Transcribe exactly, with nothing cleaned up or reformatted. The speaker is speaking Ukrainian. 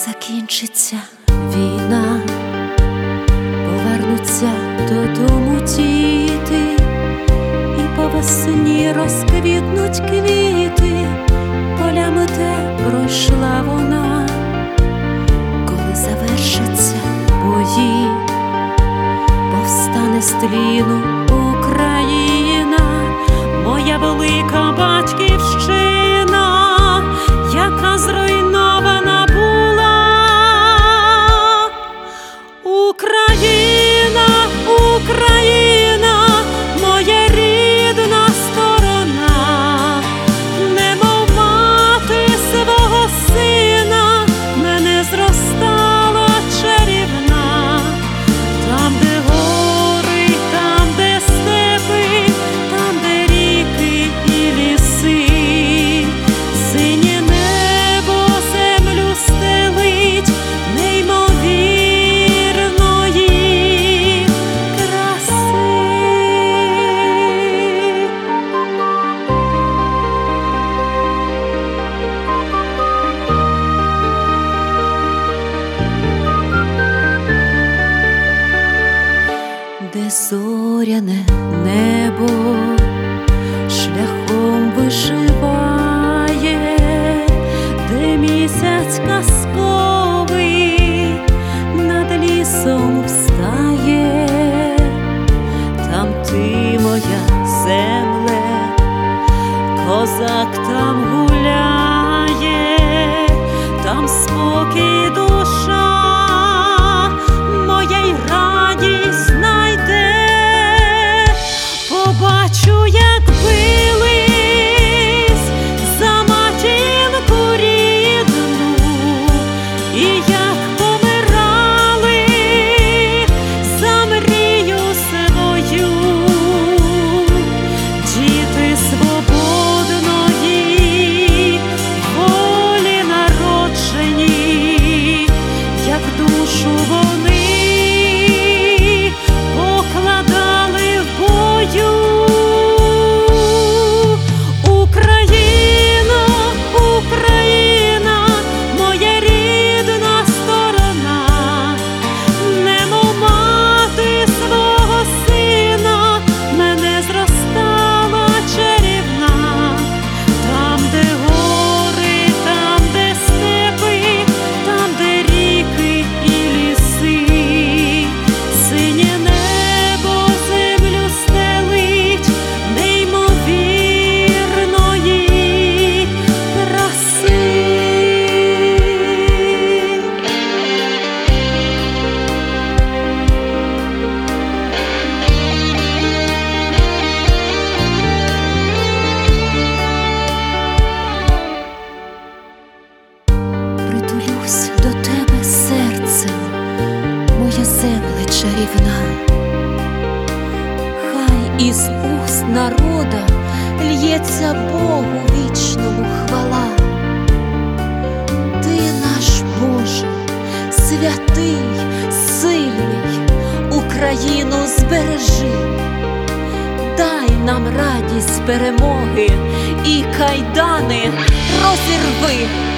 закінчиться війна, повернуться додому діти, і по весні розквітнуть квіти, полями де пройшла вона. Коли завершаться бої, повстане з тліну Україна, моя велика батьківщина, яка зруйнована була. Україна, Україна, моя рідна сторона, немов мати свого сина мене зростала чарівна. Там, де гори, там, де степи, там, де ріки і ліси, синє небо землю стелить неймовірної краси. Де зоряне небо шляхом вишиває, де місяць казковий над лісом встає, там ти, моя земле, козак там гуляє, там спокій душа моя й радість знайде. Побачу, як бились за матінку рідну, і як помирали за мрію свою діти свободної волі народжені, як душу вони покладали в бою. Україна, Україна, моя рідна сторона, немов мати свого сина мене зростала чарівна. Там, де гори, там, де степи, там, де ріки і ліси, синє небо землю стелить неймовірної краси. Притулюсь до тебе серцем, моя земле чарівна. Хай із уст народа лється Богу вічному хвала. Ти наш Боже, святий, сильний, Україну збережи. Дай нам радість перемоги і кайдани розірви.